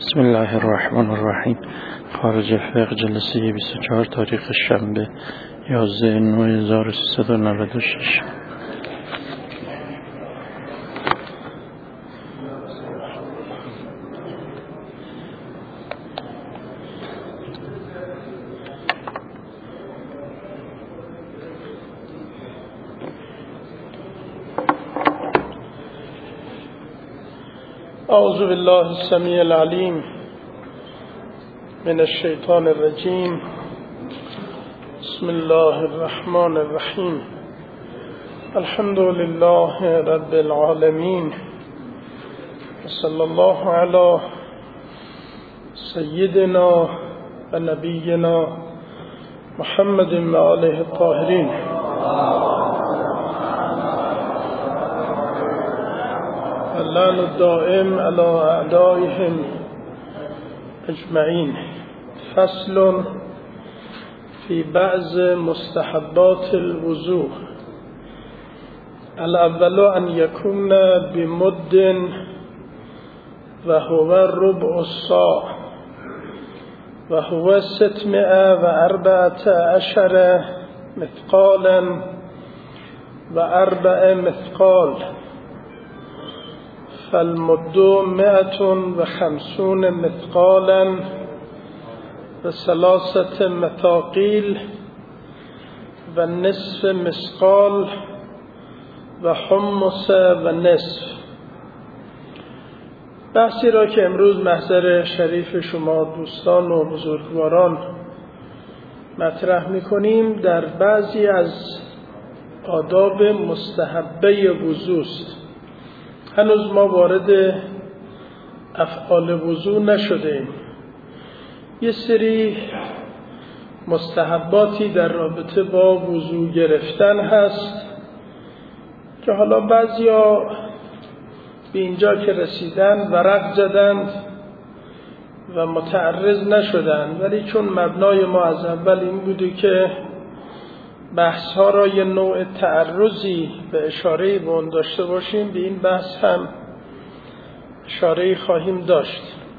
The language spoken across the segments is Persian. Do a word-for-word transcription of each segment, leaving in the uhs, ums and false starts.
بسم الله الرحمن الرحیم. خارج فقه جلسه بیست و چهار تاریخ شنبه یازده نوامبر هزار و سیصد و نود و شش. اعوذ بالله السمیع العلیم من الشیطان الرجیم. بسم الله الرحمن الرحیم. الحمد لله رب العالمین و صلی الله علی سیدنا و نبینا محمد و آله الطاهرین. اللعن الدائم على اعدائهم اجمعین. فصل في بعض مستحبات الوضوء. الاول ان يكون بمد وهو ربع الصاع وهو ستمائة وأربعة عشر مثقالا وأربع مثقال، فالمد مئة وخمسون مثقالا وثلاثة مثاقيل والنصف مثقال وحمص ونصف. بحثی را که امروز محضر شریف شما دوستان و بزرگواران مطرح می‌کنیم در بعضی از آداب مستحبه وضو است. هنوز ما وارد افعال وضو نشدیم. یه سری مستحباتی در رابطه با وضو گرفتن هست که حالا بعضیا به اینجا که رسیدن ورق زدند و متعرض نشدند، ولی چون مبنای ما از اول این بوده که بحث ها را یه نوع تعرضی به اشاره به اون داشته باشیم، به این بحث هم اشاره خواهیم داشت.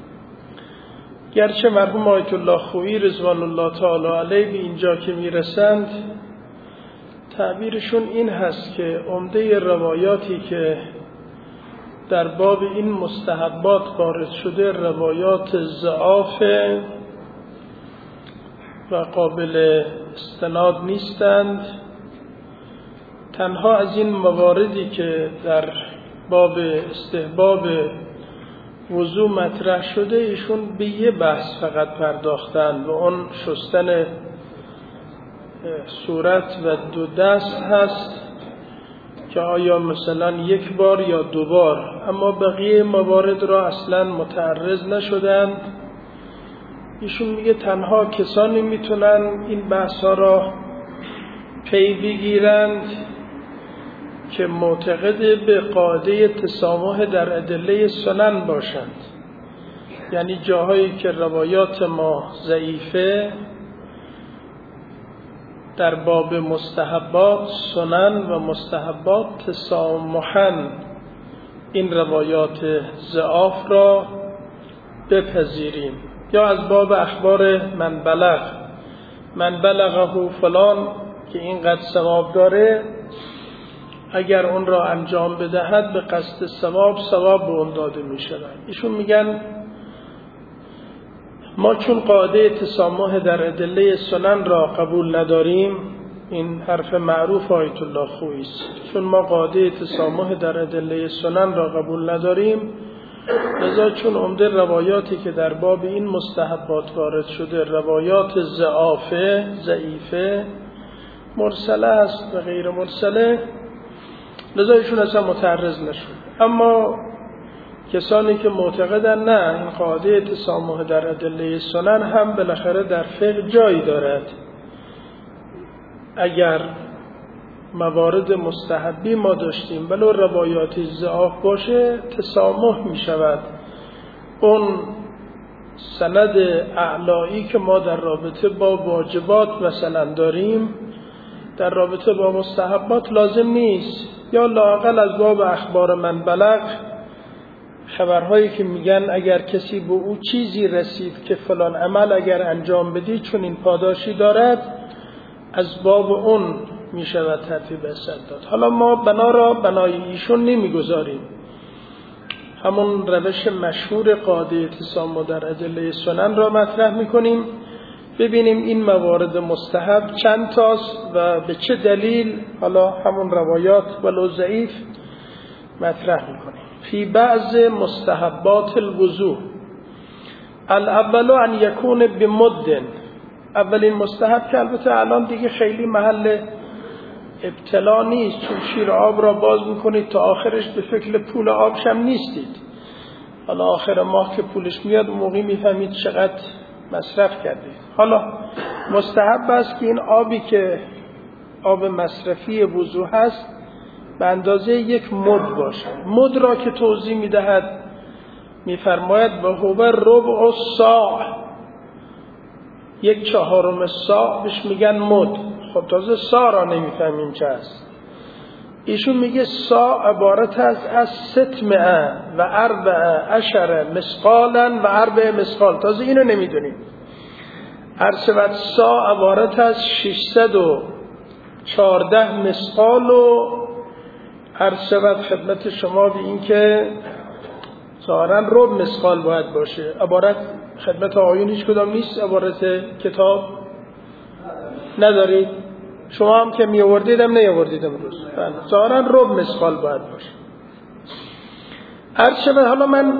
گرچه مرحوم آیت الله خویی رضوان الله تعالی علیه به اینجا که میرسند تعبیرشون این هست که عمده روایاتی که در باب این مستحبات وارد شده روایات ضعاف و قابل استناد نیستند. تنها از این مواردی که در باب استحباب وضو مطرح شده ایشون به یه بحث فقط پرداختند و اون شستن صورت و دو دست هست که آیا مثلا یک بار یا دو بار، اما بقیه موارد را اصلا متعرض نشدند. ایشون میگه تنها کسانی میتونن این بحث ها را پی بگیرند که معتقد به قاعده تسامح در ادله سنن باشند، یعنی جاهایی که روایات ما ضعیفه در باب مستحبات سنن و مستحبات تسامحن این روایات ضعاف را بپذیریم، یا از باب اخبار من بلغ من بلغه فلان که اینقدر ثواب داره، اگر اون را انجام بدهد به قصد ثواب ثواب به اون داده می شود. ایشون میگن ما چون قاعده تسامح در ادله سنن را قبول نداریم، این حرف معروف آیت الله خویی است، چون ما قاعده تسامح در ادله سنن را قبول نداریم، لذا چون عمده روایاتی که در باب این مستحبات وارد شده روایات ضعافه ضعیفه مرسله است و غیر مرسله، لذا ایشون اصلا متعرض نشد. اما کسانی که معتقدن نه این قاعده تسامح در ادله سنن هم بالاخره در فقه جایی دارد، اگر موارد مستحبی ما داشتیم ولو روایاتی ضعاف باشه تسامح می شود. اون سند اعلایی که ما در رابطه با واجبات مثلا داریم در رابطه با مستحبات لازم نیست، یا لااقل از باب اخبار من بلغ خبرهایی که میگن اگر کسی به او چیزی رسید که فلان عمل اگر انجام بدی چون این پاداشی دارد، از باب اون میشود ترتیب حسد داد. حالا ما بنا را بنای ایشون نمیگذاریم، همون روش مشهور قاعده تسامح در ادله سنن را مطرح میکنیم، ببینیم این موارد مستحب چند تاست و به چه دلیل، حالا همون روایات ولو ضعیف مطرح میکنیم. فی بعض مستحبات الوضوء الاول ان یکون بمد. اولین مستحب که البته الان دیگه خیلی محل ابتلا نیست، چون شیر آب را باز میکنید تا آخرش به فکر پول آبش هم نیستید. حالا آخر ماه که پولش میاد اون موقع میفهمید چقدر مصرف کردید. حالا مستحب است که این آبی که آب مصرفی وضو هست به اندازه یک مد باشه. مد را که توضیح میدهد میفرماید و هو ربع الصاع، یک چهارم صاع بهش میگن مد. خب تازه صاع را نمیفهمیم چه است. ایشون میگه صاع عبارت است از ستمعه و اربعه عشره مسقالا و اربعه مسقال، تازه اینو نمیدونیم. عرشبت صاع عبارت از ششصد و چهارده مسقال و عرشبت خدمت شما به این که ظاهرا ربع مسقال باید باشه. عبارت خدمت آقایون هیچ کدام نیست، عبارت کتاب ندارید شما هم که می آوردیدم نیاوردید امروز. ظاهرا ربع مسقال باید باشه. عرشبت حالا من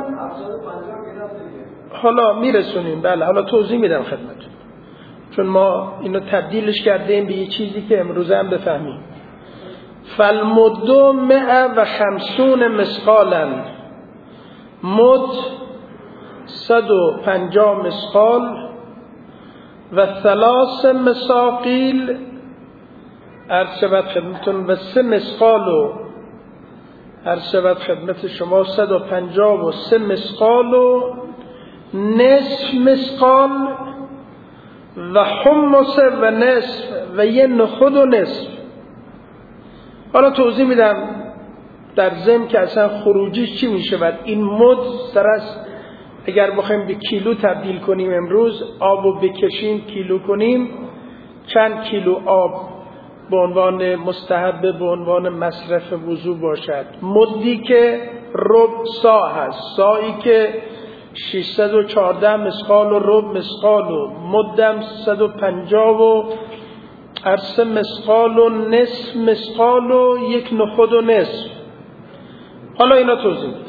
حالا میرسونیم، بله حالا توضیح میدم خدمتتون، چون ما اینو تبدیلش کردیم به یه چیزی که امروز هم بفهمیم. فالمدو مئة و خمسون مسقالا، مد صد و پنجاه مسقال و ثلاث مساقیل، عرض شود خدمتون و سه مسقال و عرض شود خدمت شما صد و پنجاه و سه مسقال و نصف مسقال و حمص و نصف و یه نخود و نصف. حالا توضیح میدم در ضمن که اصلا خروجیش چی میشه. بعد این مد سرس اگر بخوایم به کیلو تبدیل کنیم، امروز آب رو بکشیم کیلو کنیم، چند کیلو آب به عنوان مستحب به عنوان مصرف وضو باشد. مدی که ربع ساع هست، ساعی که ششصد و چهارده مسقال و ربع مسقال و مدم صد و پنجاه و عرصه مسقال و نصف مسقال و یک نخود و نصف. حالا اینا توضیح میدیم.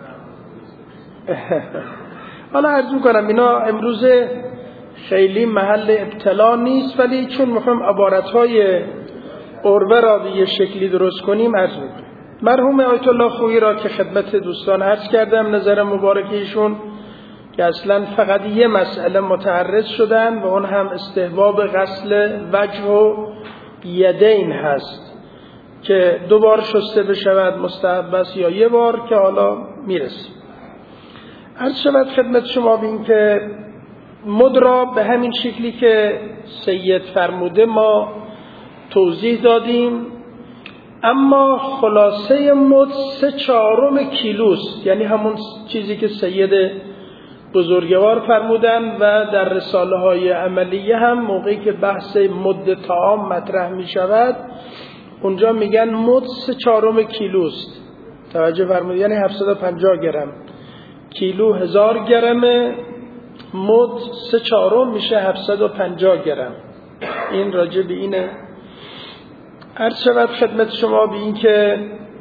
حالا عرض میکنم اینا امروز خیلی محل ابتلا نیست، ولی چون میخوایم عبارتهای عربه را به یه شکلی درست کنیم عرض میکنم. مرحوم آیت الله خویی را که خدمت دوستان عرض کردم، نظر مبارک ایشون که اصلا فقط یه مسئله متعرض شدن و اون هم استحباب غسل وجه و یدین هست که دو بار شسته بشود مستحب است یا یه بار، که حالا میرسیم. عرض شود خدمت شما بین که مد را به همین شکلی که سید فرموده ما توضیح دادیم، اما خلاصه مد سه چهارم کیلوست، یعنی همون چیزی که سید بزرگوار فرمودن و در رساله های عملیه هم موقعی که بحث مد طعام مطرح می شود اونجا میگن مد سه چهارم کیلوست. توجه فرمودید، یعنی هفتصد و پنجاه گرم. کیلو هزار گرمه، مد سه چهارم میشه هفتصد و پنجاه گرم. این راجع به اینه. عرض شود خدمت شما به این که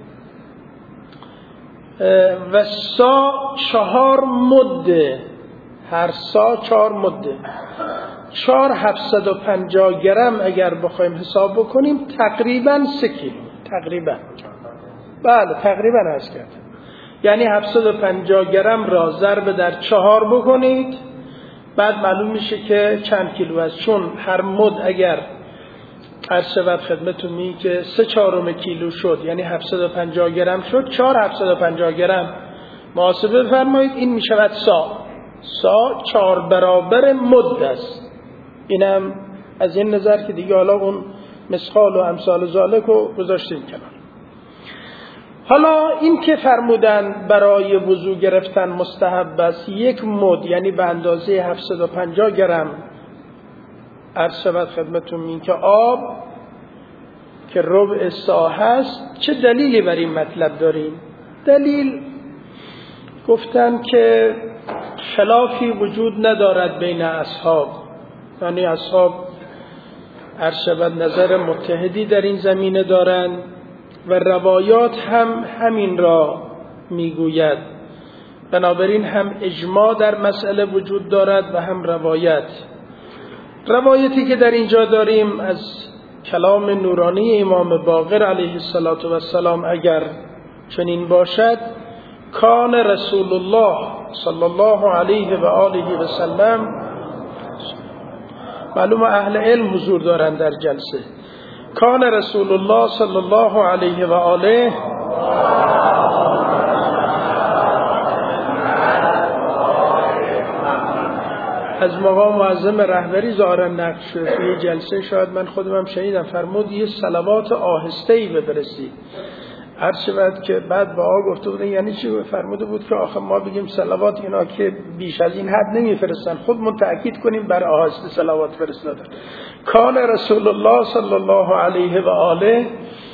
و سا چهار مده، هر سا چهار مده، چهار هفتصد و پنجاه گرم اگر بخوایم حساب بکنیم تقریبا سه کیلو، تقریبا بله تقریبا هست کرد. یعنی هفتصد و پنجاه گرم را ضرب در چهار بکنید، بعد معلوم میشه که چند کیلو است. چون هر مد اگر عرض شود خدمتون می که سه چهارم کیلو شد، یعنی هفتصد و پنجاه گرم شد، چهار هفتصد و پنجاه گرم محاسبه فرمایید، این می شود سا. سا چهار برابر مد است. اینم از این نظر که دیگه حالا اون مسقال و امثال ذالک رو گذاشتیم کنار. حالا این که فرمودن برای وضو گرفتن مستحب است یک مد، یعنی به اندازه هفتصد و پنجاه گرم عرض شود خدمتتون این که آب که ربع ساعت هست، چه دلیلی بر این مطلب داریم؟ دلیل گفتن که خلافی وجود ندارد بین اصحاب، یعنی اصحاب عرض شود نظر متحدی در این زمینه دارند و روایات هم همین را میگوید. بنابراین هم اجماع در مسئله وجود دارد و هم روایت. روایتی که در اینجا داریم از کلام نورانی امام باقر علیه السلام اگر چنین باشد، کان رسول الله صلی الله علیه و آله و سلم، معلوم اهل علم حضور دارند در جلسه، کان رسول الله صلی الله علیه و آله از مقام معظم رهبری ظاهرا نقل شده توی جلسه، شاید من خودم هم شنیدم، فرمود یه صلوات آهسته‌ای بفرستید. هر شود که بعد با آقا گفته بودن یعنی چی؟ فرموده بود که آخه ما بگیم صلوات، اینا که بیش از این حد نمیفرستن، خودمون تأکید کنیم بر آهسته صلوات فرستادن. کان رسول الله صلی الله علیه و آله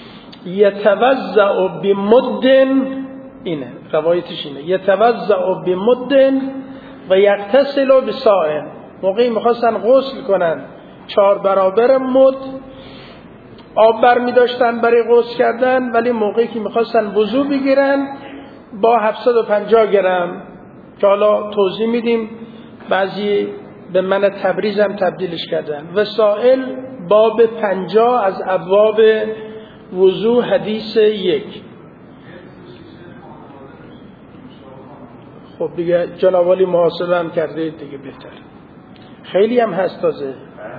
یتوضأ بمد، اینه روایتش اینه، یتوضأ بمد و یغتسل بصاع. موقعی میخواستن غسل کنن چهار برابر مد آب بر می داشتن برای غسل کردن، ولی موقعی که میخواستن وضو بگیرن با هفتصد و پنجاه گرم، که حالا توضیح میدیم، بعضی به من تبریز هم تبدیلش کردن. وسائل باب پنجاه از ابواب وضو، حدیث یک. خب دیگه جناب علی محاسبه هم کرده دیگه بهتر، خیلی هم هست تازه.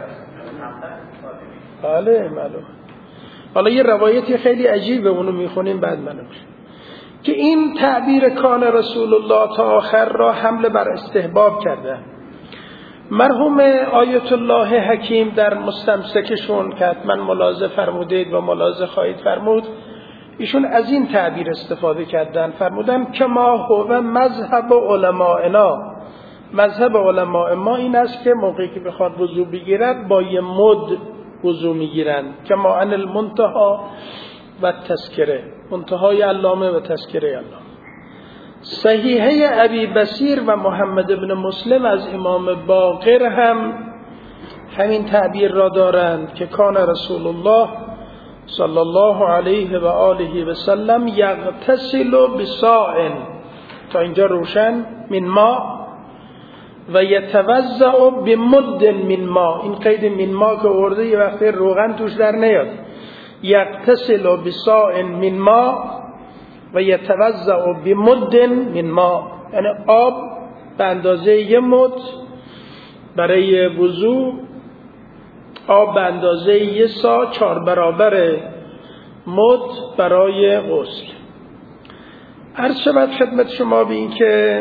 بله معلوم. حالا یه روایتی خیلی عجیبه، اونو میخونیم بعد منو میشه که این تعبیر کان رسول الله تا آخر را حمل بر استحباب کرده. مرحوم آیت الله حکیم در مستمسکشون که حتما ملاحظه فرمودید و ملاحظه خواهید فرمود، ایشون از این تعبیر استفاده کردن، فرمودن که ما هو مذهب علمائنا، مذهب علماء ما این است که موقعی که بخواد وضو بگیرد با یه مد وضو میگیرن، که ما ان المنتها و تذکره، منتهای علامه و تذکره علامه. صحیحه ابی بصیر و محمد ابن مسلم از امام باقر هم همین تعبیر را دارند که کان رسول الله صلی الله علیه و آله و سلم یغتسل بصاع، تا اینجا روشن، من ما و یتوضأ بمد من ما. این قید من ما که آورده یه وقتی روغن توش در نیاد. یغتسل بصاع من ما و یتوضأ بمد من ما، یعنی آب به اندازه یه مد برای وضو، آب به اندازه یه سا، چهار برابر مد برای غسل. عرض شود خدمت شما به این که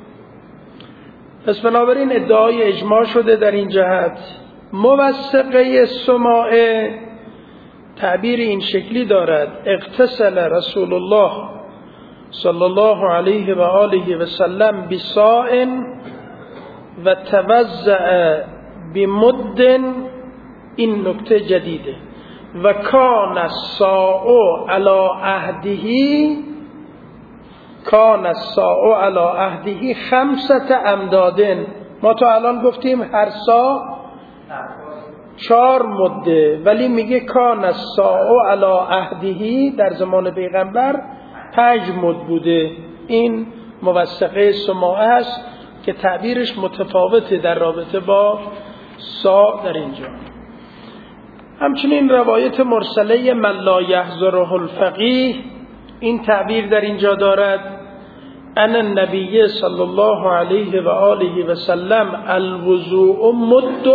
پس بنابراین ادعای اجماع شده در این جهت. موثقه سماعه تعبیر این شکلی دارد: اغتسل رسول الله صلی الله علیه و آله و سلم بصاع و توضأ بمد. این نکته جدیده. و کان الصاع علی عهده، کان الصاع علی عهده خمسة امدادن. ما تا الان گفتیم هر صاع چهار مده، ولی میگه کان الصاع علی عهده در زمان پیغمبر پنج مد بوده. این موثقه سماعه است که تعبیرش متفاوته در رابطه با صاع در اینجا. همچنین روایت مرسله من لا یحضره الفقیه این تعبیر در اینجا دارد: ان النبی صلی الله علیه و آله و سلم الوضوء مد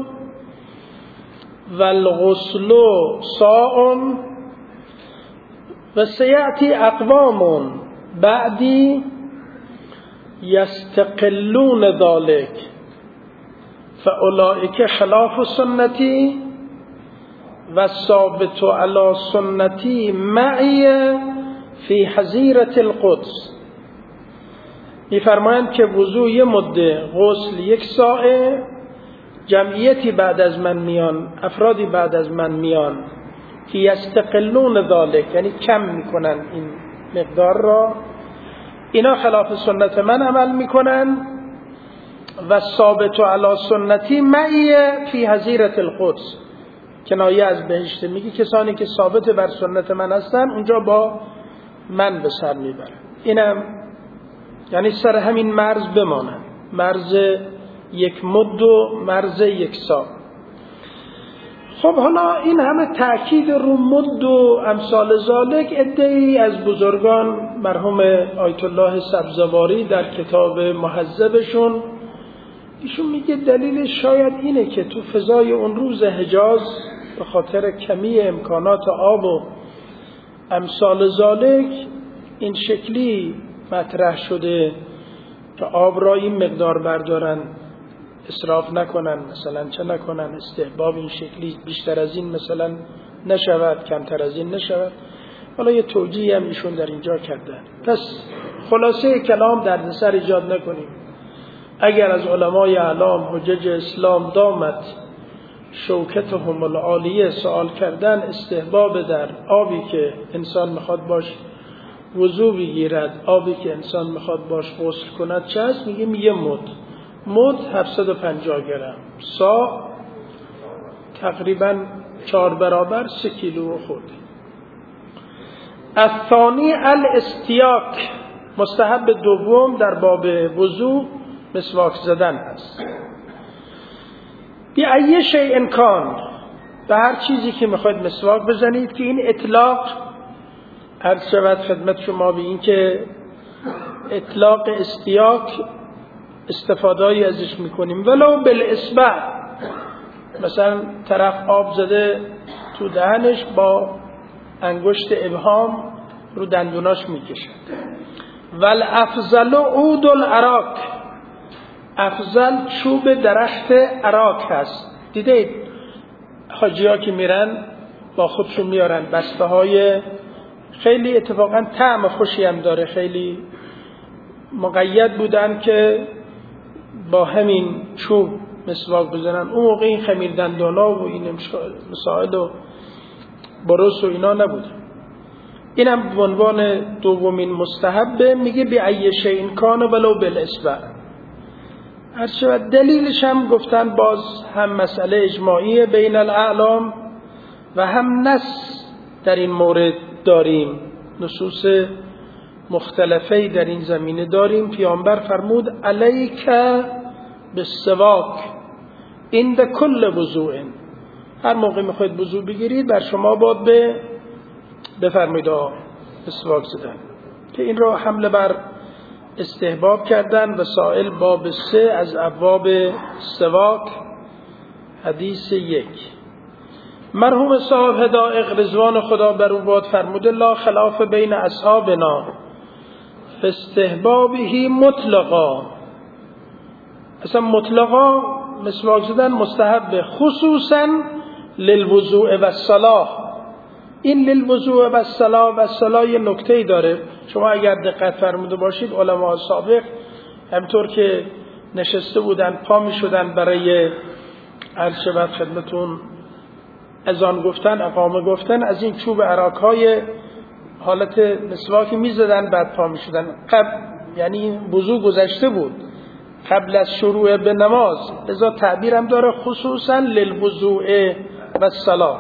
و الغسل صاع و سیأتی اقوام بعدی یستقلون ذلك فاولئک خلاف سنتی و ثابت علی سنتی معی فی حظیرة القدس، میفرمایند که وضوع یه مده، غسل یک ساعه، جمعیتی بعد از من میان، افرادی بعد از من میان که یستقلون ذالک، یعنی کم میکنن این مقدار را، اینا خلاف سنت من عمل میکنن و ثابت علی سنتی معی فی حظیرة القدس، کنایه از بهشت، میگه کسانی که ثابت بر سنت من هستن اونجا با من به سر میبرن. اینم یعنی سر همین مرز بمانن، مرز یک مد و مرز یک سا. خب حالا این همه تأکید رو مد و امثال ذالک، عده‌ای از بزرگان مرحوم آیت الله سبزواری در کتاب مهذبشون ایشون میگه دلیل شاید اینه که تو فضای اون روز حجاز به خاطر کمی امکانات آب و امثال ذالک این شکلی مطرح شده که آب را این مقدار بردارن، اسراف نکنن، مثلا چه نکنن، استحباب این شکلی بیشتر از این مثلا نشود، کمتر از این نشود. حالا یه توجیه هم ایشون در اینجا کردن. پس خلاصه کلام دردسر ایجاد نکنیم. اگر از علمای اعلام حجج اسلام دامت شوکتهم العالیه سوال کردن استحباب در آبی که انسان میخواد باش وضو بگیرد، آبی که انسان میخواد باش غسل کند چه هست؟ میگیم یه مد. مد هفتصد و پنجاه گرم، سا تقریبا چهار برابر سه کیلو خورده. الثانی الاستیاک، مستحب دوم در باب وضو مسواک زدن است. بی ای شیء کان، به هر چیزی که میخواید مسواک بزنید، که این اطلاق عرض شود خدمت شما به این که اطلاق استیاک استفاده‌ای ازش میکنیم ولو بالاصبع، مثلا طرف آب زده تو دهنش با انگشت ابهام رو دندوناش میکشه. والافضل عود العراق، افضل چوب درخت عراق هست. دیدید حاجی ها که میرن با خودشون میارن بسته های خیلی اتفاقا طعم خوشی هم داره، خیلی مقید بودن که با همین چوب مسواک بزنن. اون موقع این خمیر دندانا و این مسائل و برس و اینا نبود. اینم به عنوان دومین مستحبه. میگه بی ای شیء کان ولو بالاصبع. هر شود دلیلش هم گفتن باز هم مسئله اجماعی بین الاعلام و هم نص در این مورد داریم، نصوص مختلفی در این زمینه داریم. پیامبر فرمود علیک بالسواک عند کل وضوء، هر موقع میخواید وضو بگیرید بر شما باید به بفرمایید مسواک زدن، که این را حمله بر استحباب کردن. و سائل باب سه از ابواب سواک، حدیث یک. مرحوم صاحب حدائق رضوان خدا بر او باد فرمود لا خلاف بین اصحابنا فاستحبابه مطلقا، اصلا مطلقا مسواک زدن مستحب، خصوصا للوضوء و الصلاة. این للوضوء و الصلاة و الصلاة یه نکته‌ای داره، شما اگر دقت فرموده باشید علما سابق همطور که نشسته بودن پا می شدن برای عرض شود خدمتون اذان گفتن، اقامه گفتن، از این چوب عراق‌های حالت مسواکی می زدن بعد پا می شدن. قبل یعنی وضو گذشته بود قبل از شروع به نماز، لذا تعبیرم داره خصوصا للوضوء و الصلاة.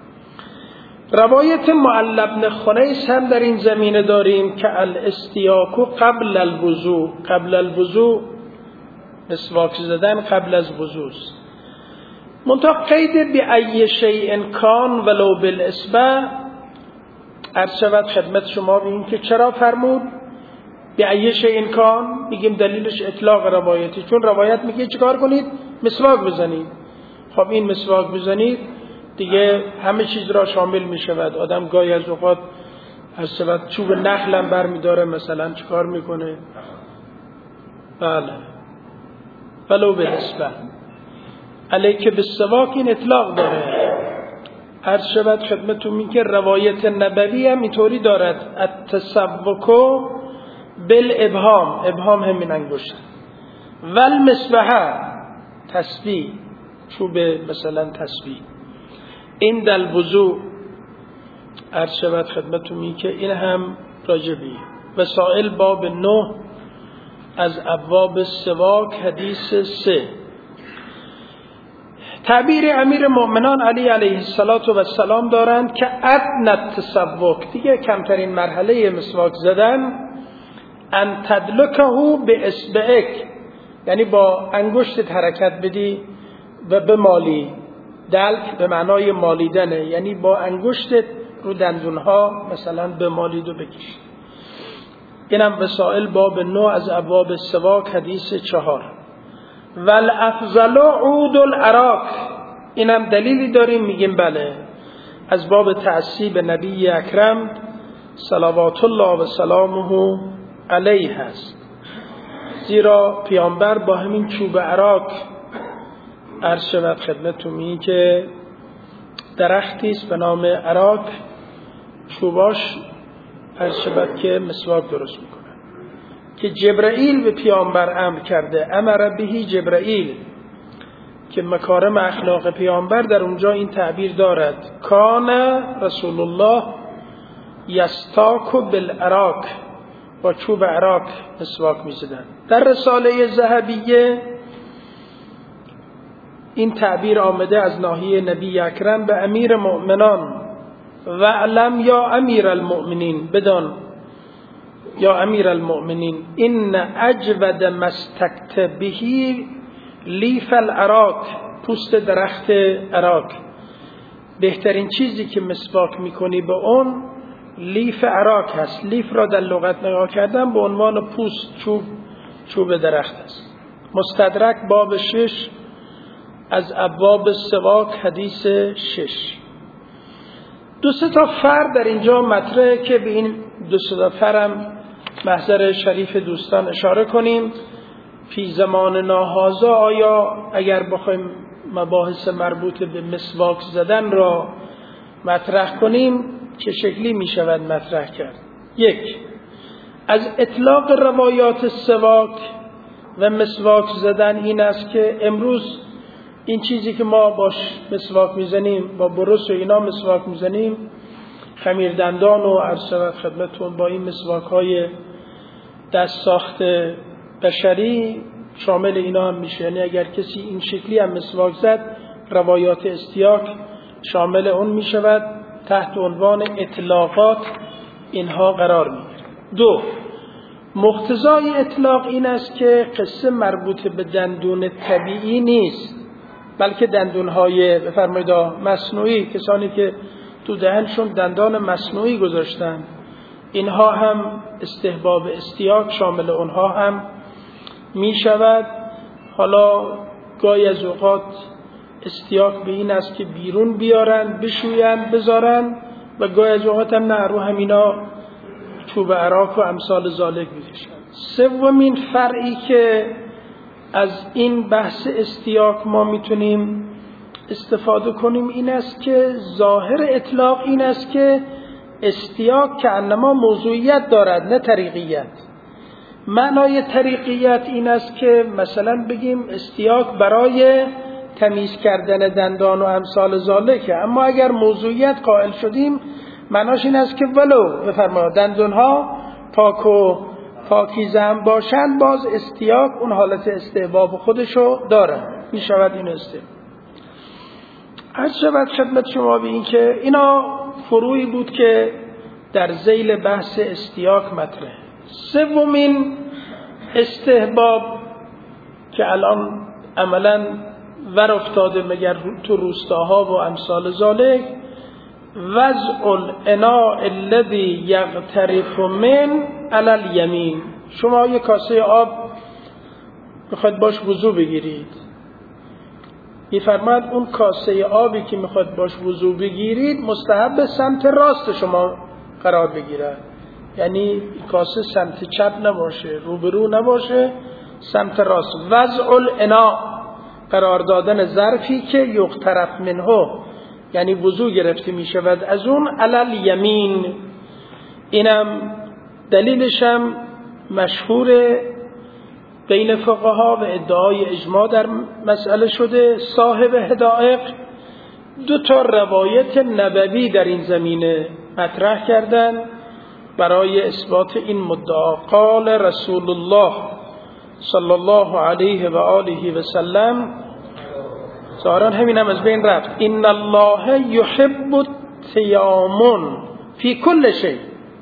روایت معل بن خنیس هم در این زمینه داریم که الاستیاک قبل الوضوء، قبل الوضوء مسواک زدن قبل از وضو است. منتها قید بی ای شیء کان ولو بالاصبع عرض شود خدمت شما به این که چرا فرمود بی ای شیء کان؟ میگیم دلیلش اطلاق روایتی، چون روایت میگه چیکار کنید؟ مسواک بزنید. خب این مسواک بزنید دیگه همه چیز را شامل می شود. آدم گاهی از اوقات از شود چوب نخلم بر می داره، مثلا چیکار میکنه؟ بله ولو به اصبع علیک بالسواک این اطلاق داره. عرض شود خدمتون این که روایت نبوی هم اینطوری دارد التسوک بالابهام، ابهام همین انگشت، والمسبحه تسبیح، چوب مثلا تسبیح، این دل وضوء. عرض شود خدمتون این که این هم راجبی. وسائل باب نه از ابواب سواک حدیث سه. تعبیر امیر مؤمنان علی علیه السلام دارند که ادنی التسوک، دیگه کمترین مرحله مسواک زدن، ان تدلکه به اصبعک، یعنی با انگشت حرکت بدی و به مالی. دلک به معنای مالیدنه، یعنی با انگشت رو دندونها مثلا به مالید و بکشید. اینم وسائل باب نه از ابواب سواک حدیث چهار. والافضل عود العراق، اینم دلیلی داریم میگیم بله، از باب تعصیب نبی اکرم صلوات الله و سلامه علیه هست، زیرا پیامبر با همین چوب عراق، عرض شود خدمتتون این که درختی است به نام عراق، چوباش عرض شود که مسواک درست میکنه، که جبرائیل به پیامبر امر کرده، امر بهی جبرائیل، که مکارم اخلاق پیامبر در اونجا این تعبیر دارد، کان رسول الله یستاک بالعراق، با چوب عراق مسواک میزدن. در رساله ذهبیه این تعبیر آمده از ناحیه نبی اکرم به امیر مؤمنان، و علم یا امیر المؤمنین، بدان یا امیر المؤمنین این اجود مستکت بهی لیف العراق، پوست درخت عراق، بهترین چیزی که مسواک میکنی به اون لیف عراق هست. لیف را در لغت نگاه کردم به عنوان پوست، چوب، چوب درخت است. مستدرک باب شش از ابواب سواک حدیث شش. دو سه تا فرق در اینجا مطرحه که به این دو سه تا فرم محضر شریف دوستان اشاره کنیم. فی زمان ناهازا آیا اگر بخوایم مباحث مربوط به مسواک زدن را مطرح کنیم چه شکلی می شود مطرح کرد؟ یک، از اطلاق روایات سواک و مسواک زدن این است که امروز این چیزی که ما باش مسواک میزنیم، با برس و اینا مسواک میزنیم، خمیر دندان و عرض شود خدمتون با این مسواک های دست ساخت بشری شامل اینا هم میشه. یعنی اگر کسی این شکلی هم مسواک زد، روایات استیاک شامل اون میشود، تحت عنوان اطلاقات اینها قرار میگیره. دو، مقتضای اطلاق این است که قصه مربوط به دندون طبیعی نیست، بلکه دندونهای بفرمایید مصنوعی، کسانی که تو دهنشون دندان مصنوعی گذاشتن، اینها هم استحباب استیاک شامل اونها هم می شود. حالا گاهی از اوقات استیاک به این است که بیرون بیارن، بشوین، بذارن، و گاهی از اوقات هم نه، رو همینا چوب عراق و امثال ذالک میکشن. سومین فرعی که از این بحث استیاک ما میتونیم استفاده کنیم این است که ظاهر اطلاق این است که استیاک که انما موضوعیت دارد، نه طریقیت. معنای طریقیت این است که مثلا بگیم استیاک برای تمیز کردن دندان و امثال ذالک، اما اگر موضوعیت قائل شدیم معناش این است که ولو بفرمایید دندانها پاک و پاکیزه هم باشند، باز استیاک اون حالت استحباب خودشو داره، می شود این استیاک. عرض شود خدمت شما به این که اینا فروعی بود که در ذیل بحث استیاک مطرحه. سومین استحباب که الان عملاً ور افتاده مگر تو روستاها و امثال ذالک، وضع الاناء الذي یغترف من علی الیمین. شما یک کاسه آب میخواید باش وضو بگیرید، میفرماید اون کاسه آبی که میخواید باش وضو بگیرید مستحب سمت راست شما قرار بگیرد، یعنی کاسه سمت چپ نباشه، روبرو نباشه، سمت راست. وضع الاناء قرار دادن ظرفی که یغترف منه یعنی وضو گرفته می شود از اون علل یمین. اینم دلیلشم مشهور بین فقها و ادعای اجماع در مسئله شده. صاحب حدائق دو تا روایت نبوی در این زمینه مطرح کردن برای اثبات این مدعا. قال رسول الله صلی الله علیه و آله و سلم، ظاهرا همینم از بین رفت، ان الله یحب التیامن فی کل شیء.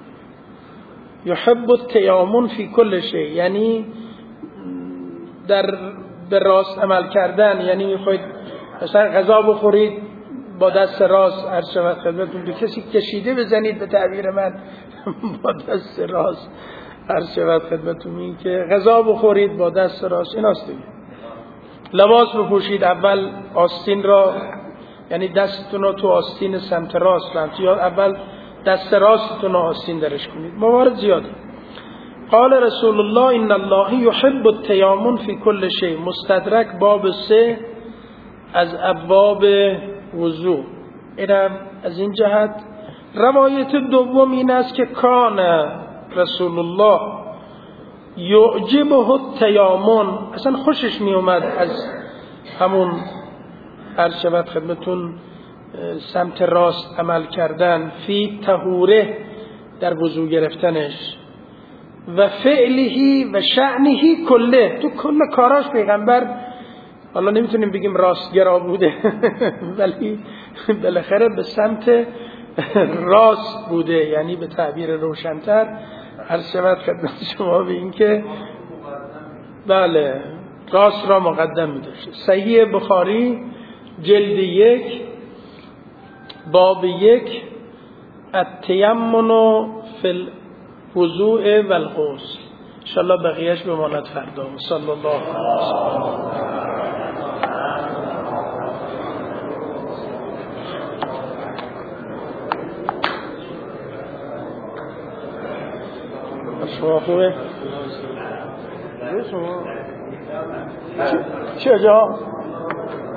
یحب التیامن فی کل شیء یعنی در به راست عمل کردن، یعنی میخواید مثلا غذا بخورید با دست راست، عرض شود خدمتتون به کسی کشیده بزنید به تعبیر من با دست راست، عرض شود خدمتتون این که غذا بخورید با دست راست، این است دیگه. لباس بپوشید اول آستین را، یعنی دستتون رو تو آستین سمت راست بند، یا اول دست راستتون رو آستین درش کنید. موارد زیاده. قال رسول الله ان الله یحب التیامن فی کل شیء. مستدرک باب سه از ابواب وضو. اینم از این جهت. روایت دوم این است که کان رسول الله یعجبه التیامن، اصلا خوشش می اومد از همون عرض شود خدمتون سمت راست عمل کردن، فی طهوره در وضو گرفتنش، و فعلهی و شأنهی کله، تو کل کاراش پیغمبر، حالا نمیتونیم بگیم راستگرا بوده ولی بالاخره به سمت راست بوده، یعنی به تعبیر روشن‌تر عرض شود خدمت شما به این که بله راست را مقدم می‌داشت. صحیح بخاری جلد یک باب یک التیمم فی الوضوء و الغسل. انشاءالله بقیهش بماند فردا. صلی الله علیه وسلم. شما خوبه؟ شما چه جا؟